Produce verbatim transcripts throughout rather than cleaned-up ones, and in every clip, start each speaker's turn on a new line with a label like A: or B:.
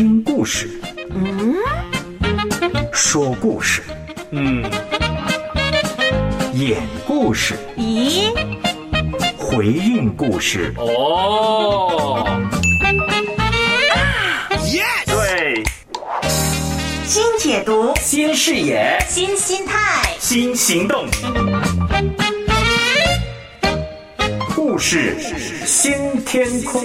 A: 听故事，
B: 嗯，
A: 说故事，
C: 嗯，
A: 演故事，
B: 咦，
A: 回应故事。
C: 哦，
A: 对，
B: 新解读，
A: 新视野，
B: 新心态，
A: 新行动，故事新天空。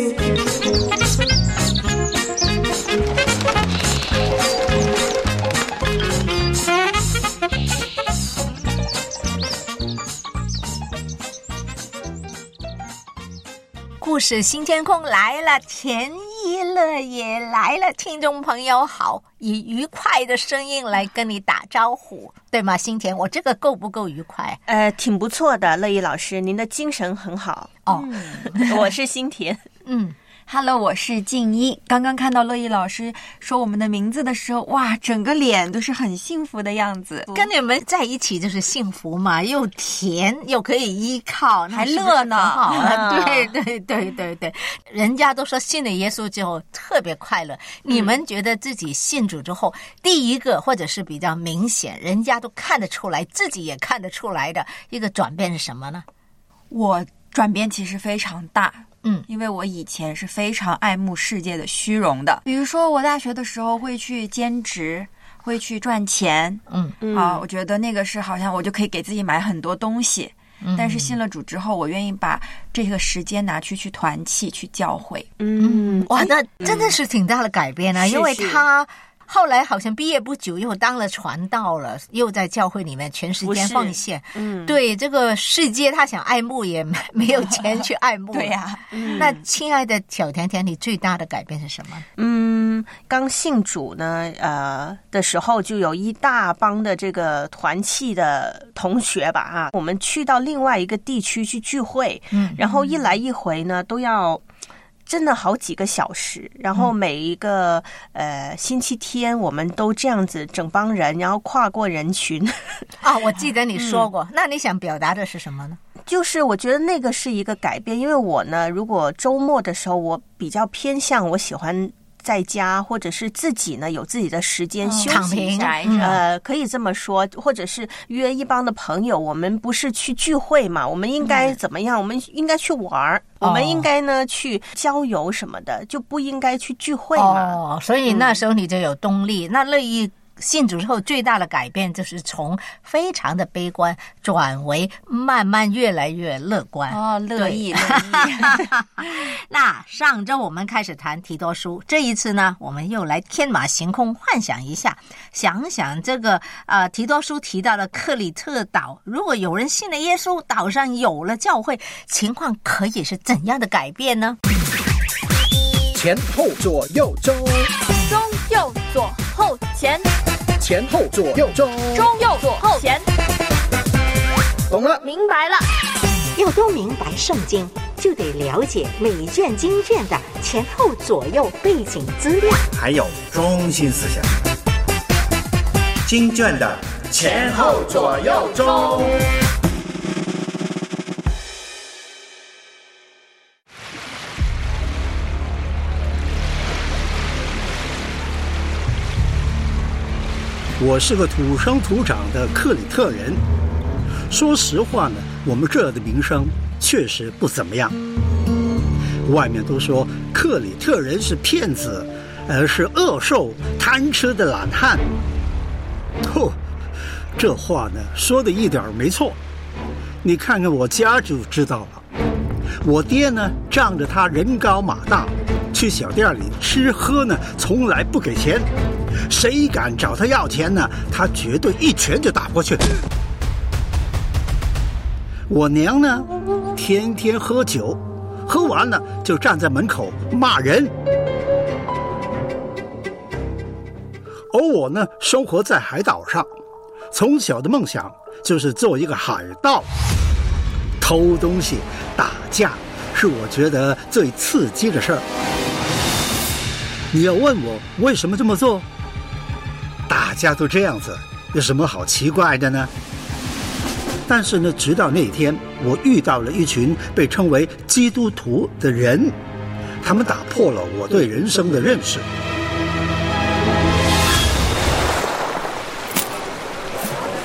D: 故事新天空来了，田一乐也来了。听众朋友好，以愉快的声音来跟你打招呼，对吗？新田，我这个够不够愉快？
B: 呃，挺不错的，乐意老师，您的精神很好
D: 哦。
B: 嗯、我是新田，
D: 嗯。
E: Hello， 我是静一。刚刚看到乐意老师说我们的名字的时候，哇，整个脸都是很幸福的样子。
D: 跟你们在一起就是幸福嘛，又甜又可以依靠，
E: 还乐呢。
D: 好啊，对对对对对，人家都说信了耶稣之后特别快乐。你们觉得自己信主之后，嗯、第一个或者是比较明显，人家都看得出来，自己也看得出来的一个转变是什么呢？
E: 我转变其实非常大。
D: 嗯，
E: 因为我以前是非常爱慕世界的虚荣的，比如说我大学的时候会去兼职，会去赚钱，
D: 嗯
E: 嗯啊，我觉得那个是好像我就可以给自己买很多东西。嗯，但是信了主之后，我愿意把这个时间拿去去团契、去教会。
D: 嗯，哇，那真的是挺大的改变啊，嗯、因为他。后来好像毕业不久又当了传道了，又在教会里面全时间奉献。嗯，对这个世界，他想爱慕也没有钱去爱慕。
E: 对呀、啊
D: 嗯，那亲爱的小甜甜，你最大的改变是什么？
B: 嗯，刚信主呢，呃的时候就有一大帮的这个团契的同学吧，啊，我们去到另外一个地区去聚会，嗯，然后一来一回呢都要。真的好几个小时，然后每一个、嗯、呃星期天我们都这样子整帮人，然后跨过人群。
D: 啊、哦，我记得你说过、嗯、那你想表达的是什么呢？
B: 就是我觉得那个是一个改变，因为我呢如果周末的时候我比较偏向我喜欢在家，或者是自己呢有自己的时间休息一下、嗯、呃，可以这么说，或者是约一帮的朋友，我们不是去聚会嘛，我们应该怎么样、嗯、我们应该去玩、哦、我们应该呢去郊游什么的，就不应该去聚会嘛。
D: 哦，所以那时候你就有动力、嗯、那乐意信主之后最大的改变就是从非常的悲观转为慢慢越来越乐观。
E: 哦，乐意乐意。
D: 那上周我们开始谈提多书，这一次呢我们又来天马行空幻想一下，想想这个呃提多书提到的克里特岛，如果有人信了耶稣，岛上有了教会，情况可以是怎样的改变呢？
F: 前后左右中，
G: 中右左后前，
F: 前后左右中，
G: 中右左后前。
F: 懂了，
G: 明白了。
D: 要多明白圣经，就得了解每卷经卷的前后左右背景资料，
H: 还有中心思想。经卷的前后左右中。
F: 我是个土生土长的克里特人，说实话呢，我们这儿的名声确实不怎么样。外面都说克里特人是骗子，而是恶兽、贪吃的懒汉。吼，这话呢说的一点没错。你看看我家就知道了。我爹呢仗着他人高马大，去小店里吃喝呢从来不给钱。谁敢找他要钱呢，他绝对一拳就打过去。我娘呢天天喝酒，喝完了就站在门口骂人。而我呢生活在海岛上，从小的梦想就是做一个海盗。偷东西打架是我觉得最刺激的事儿。你要问我为什么这么做，大家都这样子，有什么好奇怪的呢？但是呢，直到那天，我遇到了一群被称为基督徒的人，他们打破了我对人生的认识。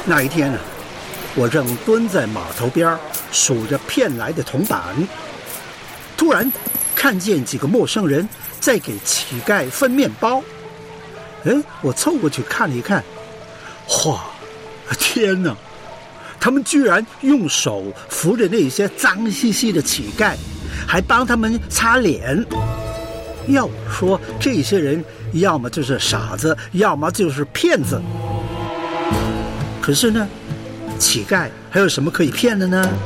F: 那一天呢，我正蹲在码头边数着骗来的铜板，突然看见几个陌生人在给乞丐分面包。哎，我凑过去看了一看，哇，天哪！他们居然用手扶着那些脏兮兮的乞丐，还帮他们擦脸。要我说，这些人要么就是傻子，要么就是骗子。可是呢，乞丐还有什么可以骗的呢？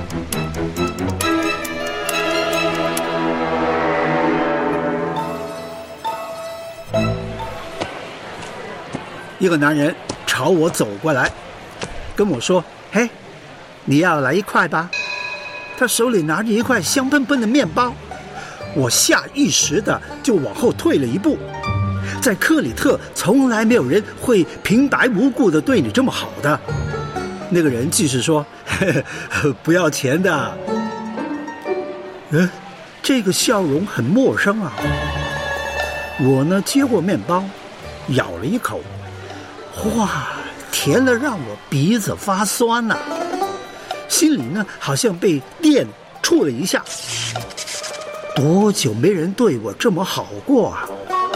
F: 一个男人朝我走过来，跟我说：“嘿，你要来一块吧？”他手里拿着一块香喷喷的面包，我下意识的就往后退了一步。在克里特，从来没有人会平白无故的对你这么好的。那个人继续说：“呵呵，不要钱的。”嗯，这个笑容很陌生啊。我呢，接过面包，咬了一口。哇，甜的让我鼻子发酸呐、啊，心里呢好像被电触了一下。多久没人对我这么好过啊？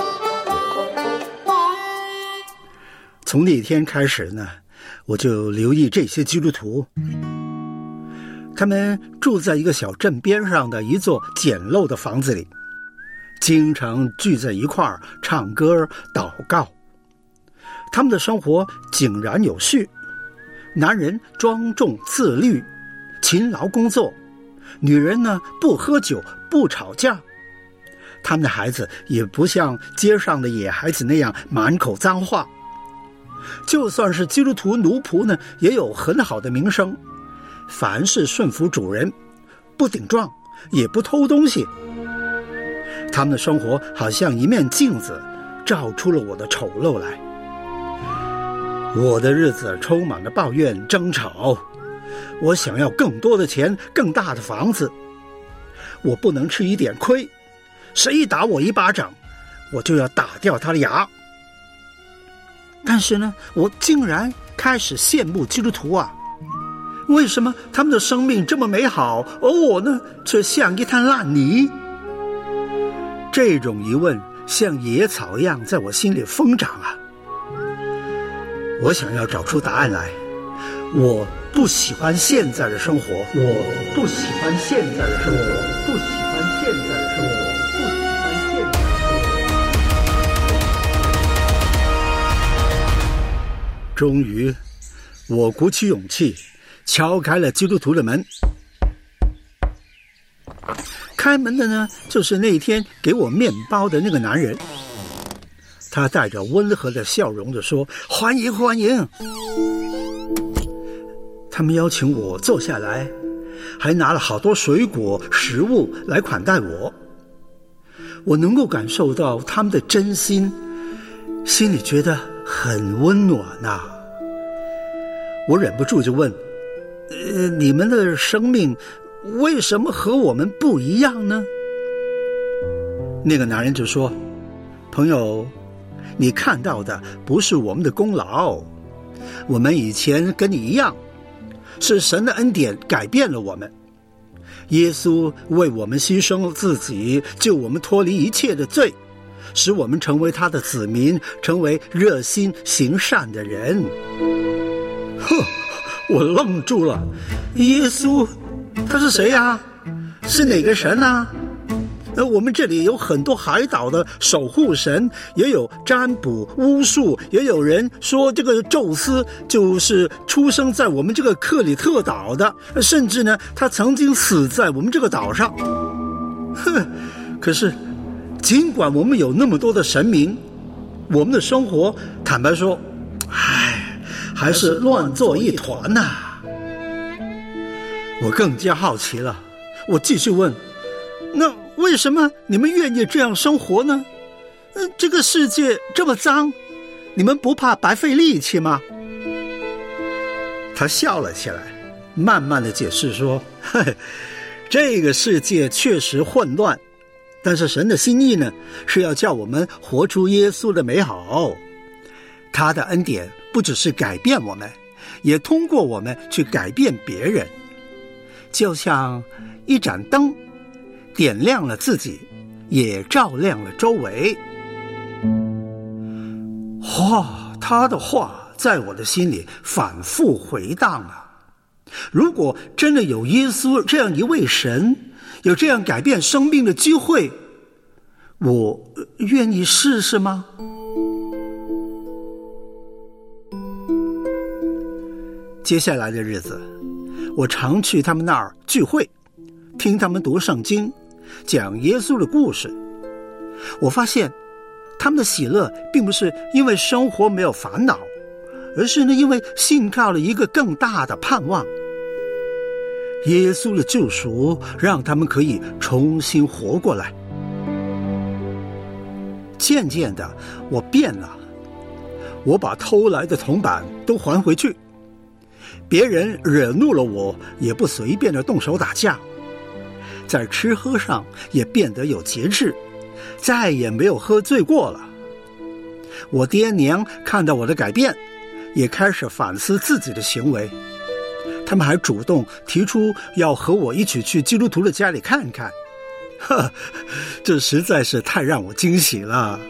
F: 从那天开始呢，我就留意这些基督徒，他们住在一个小镇边上的一座简陋的房子里，经常聚在一块儿唱歌祷告。他们的生活井然有序，男人庄重自律，勤劳工作，女人呢不喝酒不吵架。他们的孩子也不像街上的野孩子那样满口脏话。就算是基督徒奴仆呢，也有很好的名声，凡事顺服主人，不顶撞，也不偷东西。他们的生活好像一面镜子，照出了我的丑陋来。我的日子充满了抱怨争吵，我想要更多的钱，更大的房子，我不能吃一点亏，谁一打我一巴掌，我就要打掉他的牙。但是呢，我竟然开始羡慕基督徒啊，为什么他们的生命这么美好，而我呢却像一滩烂泥？这种疑问像野草一样在我心里疯长啊。我想要找出答案来。我不喜欢现在的生活，我不喜欢现在的生活，不喜欢现在的生活，不喜欢现在的生活。终于，我鼓起勇气，敲开了基督徒的门。开门的呢，就是那天给我面包的那个男人。他带着温和的笑容地说：“欢迎欢迎。”他们邀请我坐下来，还拿了好多水果食物来款待我。我能够感受到他们的真心，心里觉得很温暖啊。我忍不住就问：“呃，你们的生命为什么和我们不一样呢？”那个男人就说：“朋友，你看到的不是我们的功劳，我们以前跟你一样，是神的恩典改变了我们。耶稣为我们牺牲了自己，救我们脱离一切的罪，使我们成为他的子民，成为热心行善的人。”哼，我愣住了。耶稣他是谁啊？是哪个神啊？呃，我们这里有很多海岛的守护神，也有占卜巫术，也有人说这个宙斯就是出生在我们这个克里特岛的，甚至呢他曾经死在我们这个岛上。哼，可是尽管我们有那么多的神明，我们的生活坦白说，唉，还是乱作一团呐、啊。我更加好奇了，我继续问：那为什么你们愿意这样生活呢？呃，这个世界这么脏，你们不怕白费力气吗？他笑了起来，慢慢的解释说：嘿，这个世界确实混乱，但是神的心意呢，是要叫我们活出耶稣的美好。他的恩典不只是改变我们， 也通过我们去改变别人，就像一盏灯，点亮了自己，也照亮了周围。哇，他的话在我的心里反复回荡啊！如果真的有耶稣这样一位神，有这样改变生命的机会，我愿意试试吗？接下来的日子，我常去他们那儿聚会，听他们读圣经，讲耶稣的故事。我发现他们的喜乐并不是因为生活没有烦恼，而是呢因为信靠了一个更大的盼望。耶稣的救赎让他们可以重新活过来。渐渐的，我变了，我把偷来的铜板都还回去，别人惹怒了我，也不随便的动手打架，在吃喝上也变得有节制，再也没有喝醉过了。我爹娘看到我的改变，也开始反思自己的行为，他们还主动提出要和我一起去基督徒的家里看看。呵，这实在是太让我惊喜了。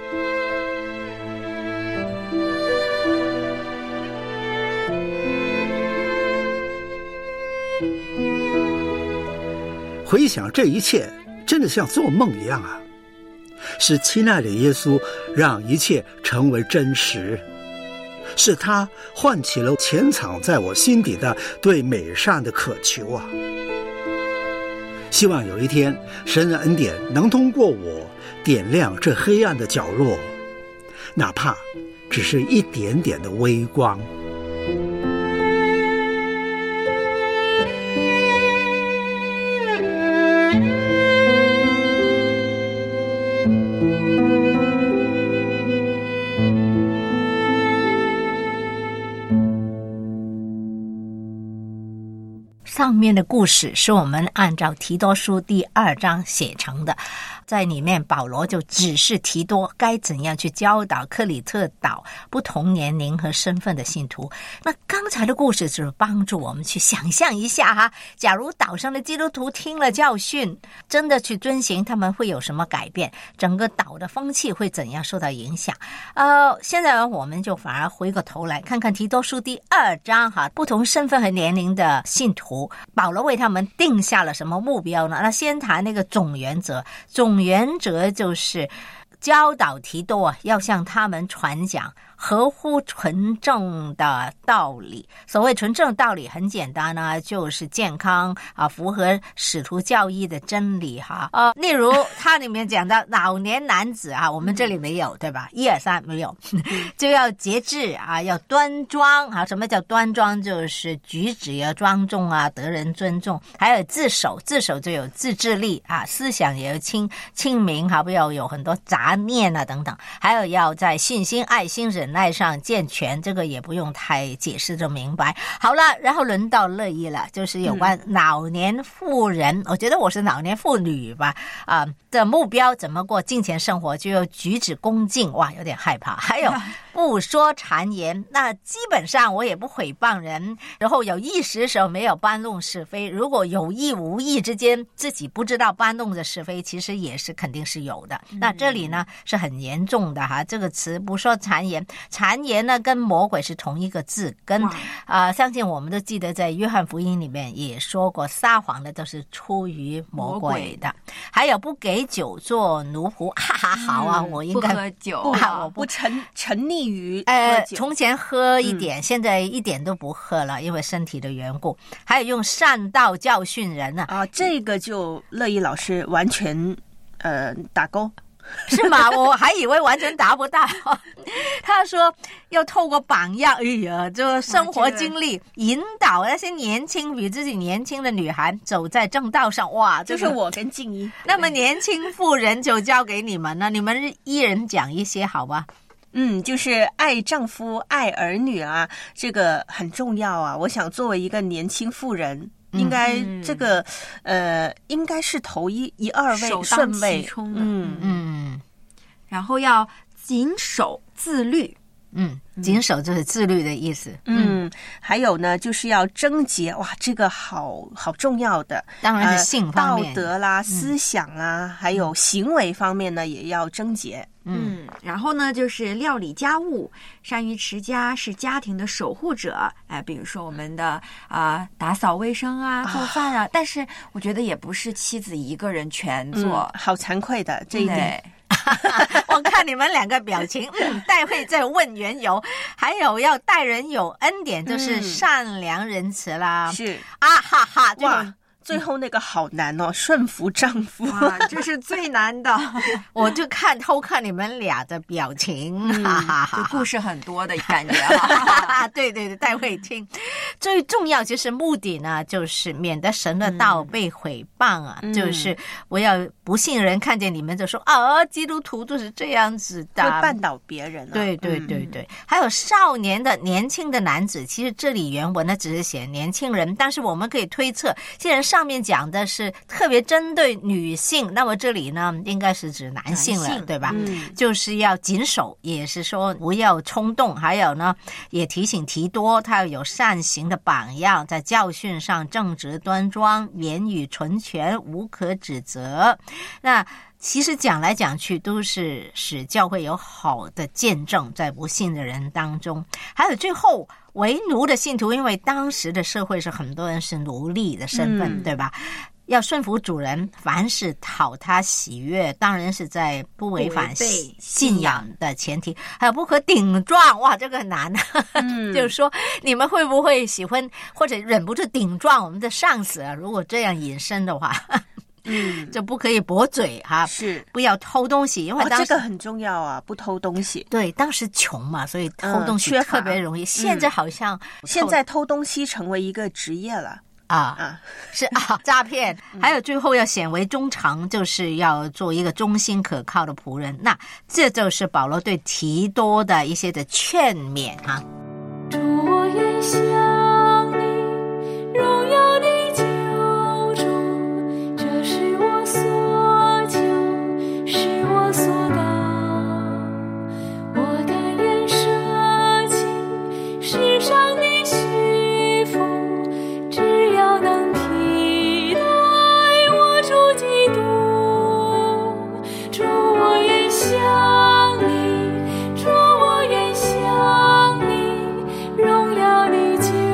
F: 回想这一切，真的像做梦一样啊！是亲爱的耶稣让一切成为真实，是他唤起了潜藏在我心底的对美善的渴求啊！希望有一天，神的恩典能通过我点亮这黑暗的角落，哪怕只是一点点的微光。
D: 上面的故事是我们按照提多书第二章写成的，在里面保罗就指示提多该怎样去教导克里特岛不同年龄和身份的信徒。那刚才的故事就是帮助我们去想象一下哈，假如岛上的基督徒听了教训，真的去遵行，他们会有什么改变，整个岛的风气会怎样受到影响。呃，现在我们就反而回过头来看看提多书第二章哈，不同身份和年龄的信徒，保罗为他们定下了什么目标呢？那先谈那个总原则，总原则就是教导提多啊，要向他们传讲合乎纯正的道理。所谓纯正的道理很简单呢，就是健康啊，符合使徒教义的真理哈。呃，例如它里面讲到老年男子啊，我们这里没有对吧？一二三没有，就要节制啊，要端庄啊。什么叫端庄？就是举止要庄重啊，得人尊重。还有自守，自守就有自制力啊，思想也要清清明哈，不要有很多杂念啊等等。还有要在信心、爱心、忍耐上健全，这个也不用太解释就明白。好了，然后轮到乐意了，就是有关老年妇人，嗯、我觉得我是老年妇女吧，啊、呃、的目标怎么过金钱生活，就要举止恭敬，哇，有点害怕。还有不说谗言，那基本上我也不诽谤人，然后有意识的时候没有搬弄是非，如果有意无意之间自己不知道搬弄的是非，其实也是肯定是有的。嗯、那这里呢是很严重的哈，这个词不说谗言，谗言呢跟魔鬼是同一个字，跟啊、呃，相信我们都记得在约翰福音里面也说过，撒谎的都是出于魔鬼的。还有不给酒做奴仆，哈哈，好啊，嗯、我应该
E: 不喝酒，
B: 啊、
D: 我
B: 不沉沉溺于
D: 呃，从前喝一点、嗯，现在一点都不喝了，因为身体的缘故。还有用善道教训人啊，
B: 啊，这个就乐意老师完全呃打勾。
D: 是吗？我还以为完全达不到。他说要透过榜样，哎呀，就生活经历引导那些年轻比自己年轻的女孩走在正道上。哇，
B: 就是我跟静怡。
D: 那么年轻妇人就交给你们了，你们一人讲一些好吧？
B: 嗯，就是爱丈夫、爱儿女啊，这个很重要啊。我想作为一个年轻妇人，应该这个、嗯、呃，应该是头一一二位顺位，
E: 嗯嗯，然后要谨守自律，
D: 嗯，谨守就是自律的意思。
B: 嗯，嗯还有呢，就是要贞洁，哇，这个好好重要的，
D: 当然是性方面、
B: 呃、道德啦、嗯、思想啦，还有行为方面呢，也要贞洁。
E: 嗯，然后呢，就是料理家务，善于持家，是家庭的守护者。哎，比如说我们的啊、呃、打扫卫生啊、做饭啊，啊但是我觉得也不是妻子一个人全做，
B: 嗯、好惭愧的这一点。
D: 我看你们两个表情，嗯，待会再问缘由。还有要待人有恩典，就是善良仁慈啦。
B: 嗯、是
D: 啊哈哈，
B: 哇。最后那个好难哦，顺服丈夫
E: 啊，这是最难的。
D: 我就看偷看你们俩的表情，
E: 嗯、
D: 哈哈哈，
E: 就故事很多的感觉。
D: 对对对，待会听。最重要就是目的呢，就是免得神的道被毁谤啊，嗯、就是不要不信人看见你们就说啊，基督徒都是这样子的，
B: 会绊倒别人、啊。
D: 对对对对，嗯、还有少年的年轻的男子，其实这里原文呢只是写年轻人，但是我们可以推测，既然上面讲的是特别针对女性，那么这里呢应该是指男性了，性对吧？嗯，就是要谨守，也是说不要冲动。还有呢，也提醒提多，他要有善行的榜样，在教训上正直端庄，言语纯全，无可指责。那其实讲来讲去都是使教会有好的见证在不信的人当中。还有最后为奴的信徒，因为当时的社会是很多人是奴隶的身份、嗯、对吧，要顺服主人，凡事讨他喜悦，当然是在不违反信仰的前提，还有不可顶撞。哇，这个很难、嗯、就是说你们会不会喜欢或者忍不住顶撞我们的上司啊？如果这样引申的话嗯，就不可以驳嘴哈、啊，
B: 是
D: 不要偷东西，因为当时、
B: 哦、这个很重要啊，不偷东西。
D: 对，当时穷嘛，所以偷东西特别容易。嗯、现在好像、
B: 嗯、现在偷东西成为一个职业了
D: 啊啊，是啊，诈骗。还有最后要显为忠诚，就是要做一个忠心可靠的仆人。那这就是保罗对提多的一些的劝勉哈。
I: 主，我愿向你荣耀的救主，这是我所求，是我所当，我甘愿舍弃世上的虚浮，只要能替代我主基督。主，我愿向你，主，我愿向你荣耀的救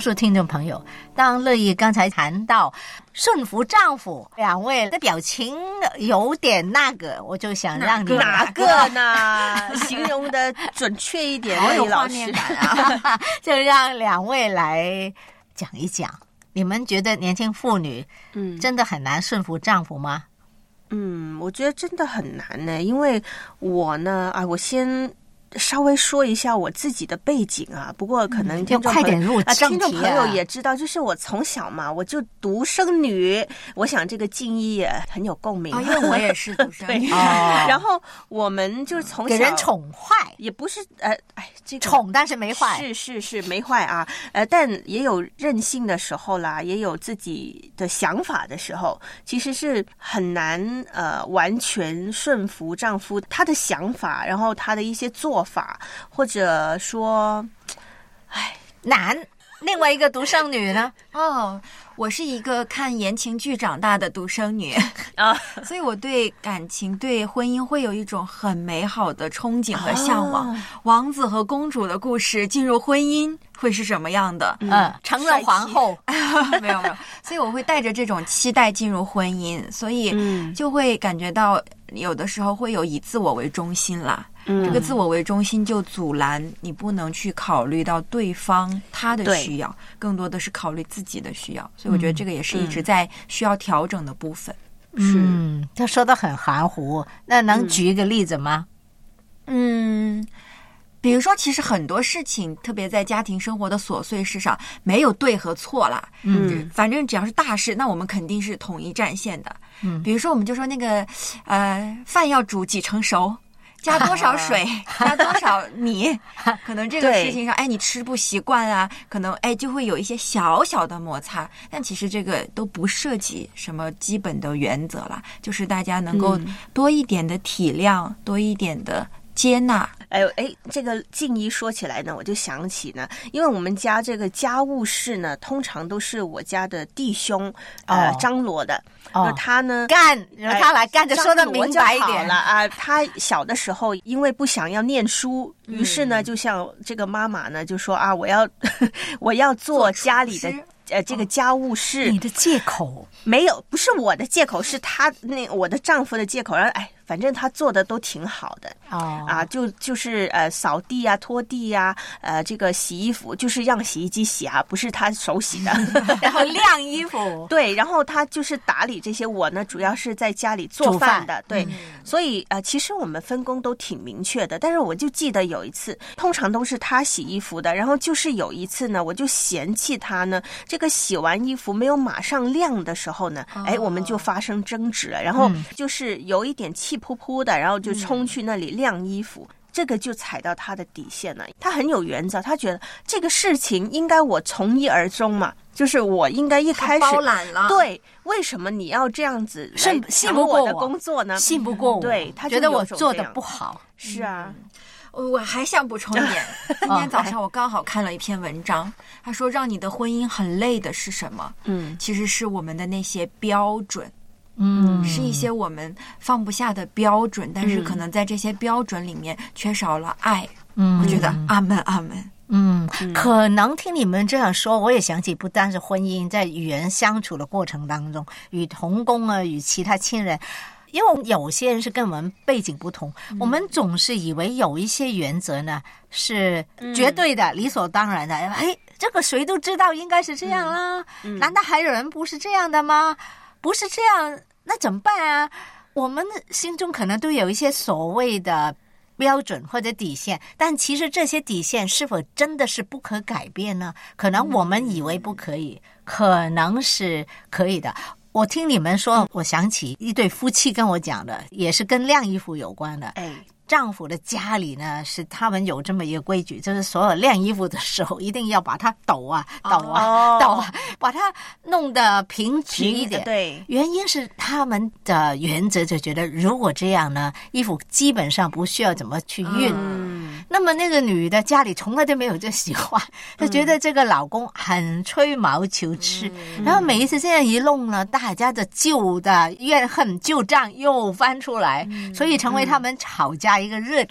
D: 数听众朋友，当乐意刚才谈到顺服丈夫，两位的表情有点那个，我就想让你
B: 哪个呢？形容的准确一点，
E: 好有画
B: 老师
E: 面感啊！
D: 就让两位来讲一讲，你们觉得年轻妇女
B: 嗯
D: 真的很难顺服丈夫吗？
B: 嗯，我觉得真的很难呢，因为我呢，啊，我先稍微说一下我自己的背景啊，不过可能听众朋友、
D: 嗯、快点入正题啊！
B: 听众朋友也知道，就是我从小嘛，我就独生女，我想这个静怡也很有共鸣，
E: 哦、因为我也是独生女。
D: 哦、
B: 然后我们就是从小
D: 给人宠坏，
B: 也不是呃，哎，这个
D: 宠但是没坏，
B: 是是是没坏啊，呃，但也有任性的时候啦，也有自己的想法的时候，其实是很难呃完全顺服丈夫他的想法，然后他的一些做法，或者说，哎，
D: 难。另外一个独生女呢？
E: 哦，我是一个看言情剧长大的独生女啊，所以我对感情、对婚姻会有一种很美好的憧憬和向往。哦、王子和公主的故事进入婚姻会是什么样的？
D: 嗯，承认皇后
E: 没有没有，所以我会带着这种期待进入婚姻，所以就会感觉到有的时候会有以自我为中心啦。嗯、这个自我为中心就阻拦你不能去考虑到对方他的需要，更多的是考虑自己的需要，所以我觉得这个也是一直在需要调整的部分。
D: 是，嗯，他说的很含糊，那能举一个例子吗？
E: 嗯，比如说，其实很多事情，特别在家庭生活的琐碎事上，没有对和错啦。嗯，反正只要是大事，那我们肯定是统一战线的。嗯，比如说，我们就说那个呃，饭要煮几成熟。加多少水，加多少米，可能这个事情上，哎，你吃不习惯啊，可能哎就会有一些小小的摩擦，但其实这个都不涉及什么基本的原则啦，就是大家能够多一点的体谅，嗯、多一点的接纳。
B: 哎呦哎，这个静怡说起来呢，我就想起呢，因为我们家这个家务事呢，通常都是我家的弟兄呃、哦、张罗的。哦，他呢
D: 干，让他来干，就说的明白一点
B: 了啊。他小的时候因为不想要念书，嗯、于是呢，就像这个妈妈呢就说啊，我要我要做家里的呃这个家务事。
D: 你的借口
B: 没有，不是我的借口，是他那我的丈夫的借口。然后哎，反正他做的都挺好的哦啊，就就是呃扫地啊、拖地啊，呃这个洗衣服就是让洗衣机洗啊，不是他手洗的。
D: 然后晾衣服，
B: 对，然后他就是打理这些。我呢主要是在家里做饭的，对，嗯、所以呃其实我们分工都挺明确的。但是我就记得有一次，通常都是他洗衣服的，然后就是有一次呢，我就嫌弃他呢，这个洗完衣服没有马上晾的时候呢，哦、哎，我们就发生争执了，然后就是有一点气扑扑的，然后就冲去那里晾衣服。嗯，这个就踩到他的底线了。他很有原则，他觉得这个事情应该我从一而终嘛，就是我应该一开始
E: 包揽了。
B: 对，为什么你要这样子来抢我的工作呢？
D: 信不过我，
B: 对，他
D: 觉得我做的不好。
B: 是啊，
E: 嗯、我还想补充一点，今天早上我刚好看了一篇文章，他说让你的婚姻很累的是什么？嗯，其实是我们的那些标准。嗯，是一些我们放不下的标准，但是可能在这些标准里面缺少了爱。嗯，我觉得阿门阿门。
D: 嗯，可能听你们这样说，我也想起不单是婚姻，在与人相处的过程当中，与同工啊，与其他亲人，因为有些人是跟我们背景不同，嗯、我们总是以为有一些原则呢是绝对的、嗯、理所当然的。哎，这个谁都知道应该是这样啦，嗯嗯、难道还有人不是这样的吗？不是这样，那怎么办啊？我们心中可能都有一些所谓的标准或者底线，但其实这些底线是否真的是不可改变呢？可能我们以为不可以，可能是可以的。我听你们说，我想起一对夫妻跟我讲的，也是跟晾衣服有关的。哎，丈夫的家里呢，是他们有这么一个规矩，就是所有晾衣服的时候，一定要把它抖啊抖啊、哦、抖啊，把它弄得平直一点。
B: 对，
D: 原因是他们的原则就觉得，如果这样呢，衣服基本上不需要怎么去熨。嗯，那么那个女的家里从来都没有这习惯，她觉得这个老公很吹毛求疵，嗯、然后每一次这样一弄呢，大家的旧的怨恨旧账又翻出来，嗯、所以成为他们吵架一个热点。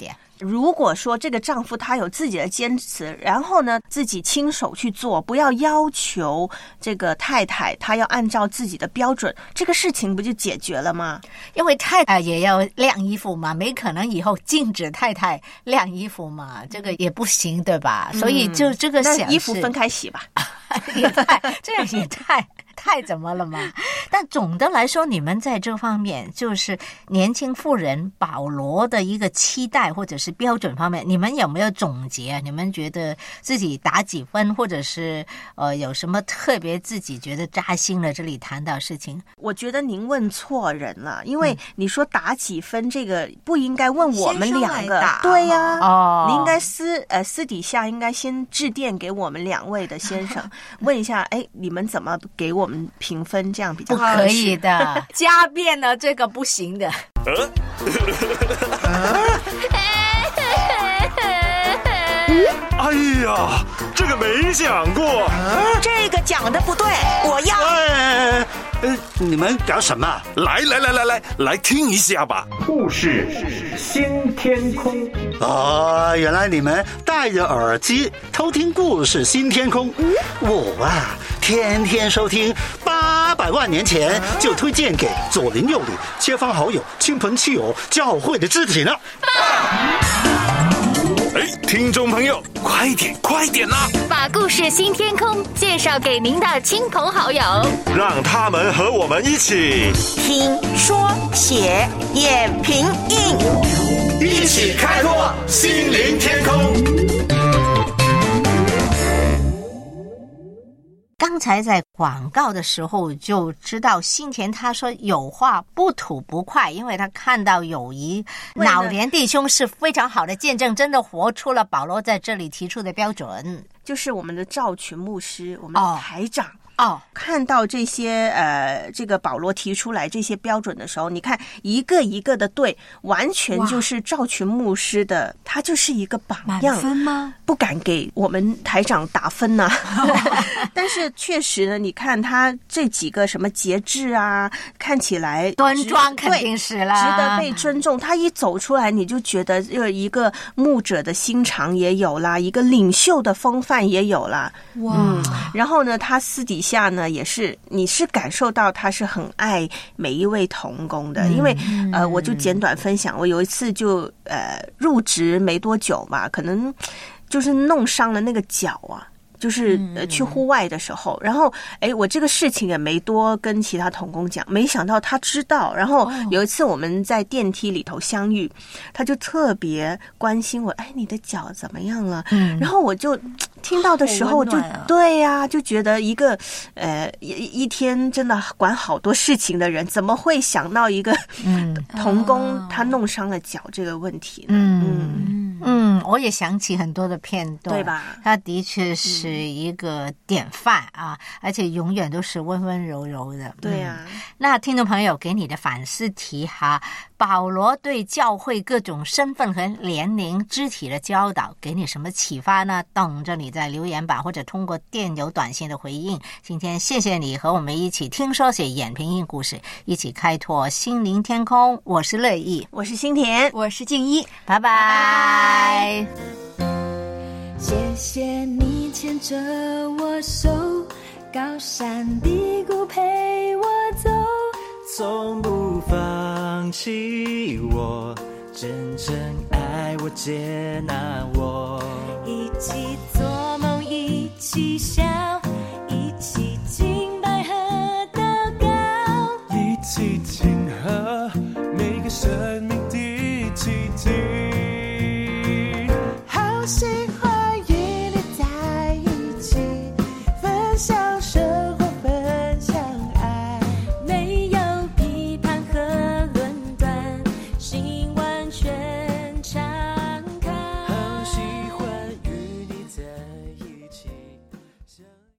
B: 如果说这个丈夫他有自己的坚持，然后呢自己亲手去做，不要要求这个太太她要按照自己的标准，这个事情不就解决了吗？
D: 因为太太也要晾衣服嘛，没可能以后禁止太太晾衣服嘛，这个也不行，对吧？嗯、所以就这个想
B: 那衣服分开洗吧。
D: 也太这样也太太怎么了嘛？但总的来说，你们在这方面就是年轻妇人保罗的一个期待或者是标准方面，你们有没有总结？你们觉得自己打几分，或者是呃有什么特别自己觉得扎心的？这里谈到事情，
B: 我觉得您问错人了，因为你说打几分，这个不应该问我们两个，对呀、啊，哦，你应该私呃私底下应该先致电给我们两位的先生。问一下，哎，你们怎么给我们评分？这样比较
D: 不可以的，家变了这个不行的。
J: 哎呀，这个没讲过，
K: 这个讲的不对，我要。
F: 呃呃，你们搞什么？
J: 来来来来来，来听一下吧。
A: 故事新天空。
F: 哦，原来你们戴着耳机偷听故事新天空。我啊，天天收听，八百万年前就推荐给左邻右里、街坊好友、亲朋戚友、教会的肢体呢。
J: 哎，听众朋友，快点快点啦！
G: 把故事新天空介绍给您的亲朋好友，
J: 让他们和我们一起
K: 听说写演评印，
H: 一起开拓心灵天空。
D: 刚才在广告的时候就知道，新田他说有话不吐不快，因为他看到友谊老年弟兄是非常好的见证，真的活出了保罗在这里提出的标准，
B: 就是我们的赵群牧师，我们的台长。
D: 哦哦，
B: 看到这些呃，这个保罗提出来这些标准的时候，你看一个一个的对，完全就是赵群牧师的，他就是一个榜样。
E: 满分吗？
B: 不敢给我们台长打分呐、啊，但是确实呢，你看他这几个什么节制啊，看起来
D: 端庄肯定是啦，
B: 值得被尊重。他一走出来，你就觉得有一个牧者的心肠也有啦，一个领袖的风范也有啦。
E: 哇、
B: 嗯，然后呢，他私底下呢也是，你是感受到他是很爱每一位同工的，嗯、因为呃，我就简短分享，我有一次就呃入职没多久吧，可能就是弄伤了那个脚啊。就是呃去户外的时候，然后哎，我这个事情也没多跟其他同工讲，没想到他知道。然后有一次我们在电梯里头相遇，他就特别关心我，哎，你的脚怎么样了？嗯，然后我就听到的时候就、啊、对呀、啊，就觉得一个呃一一天真的管好多事情的人，怎么会想到一个嗯同工他弄伤了脚这个问题呢？
D: 嗯嗯嗯，我也想起很多的片段，
B: 对吧？
D: 他的确是一个典范啊，而且永远都是温温柔柔的。
B: 对呀、啊嗯。
D: 那听众朋友给你的反思题哈，保罗对教会各种身份和年龄肢体的教导给你什么启发呢？等着你在留言板或者通过电邮短信的回应。今天谢谢你和我们一起听说写演评印故事，一起开拓心灵天空。我是乐意，
B: 我是新田，
E: 我是静一，
D: 拜拜。拜拜。
I: 谢谢你牵着我手，高山低谷陪我走，
H: 从不放弃我，真正爱我接纳我，
I: 一起做梦一起笑，一起经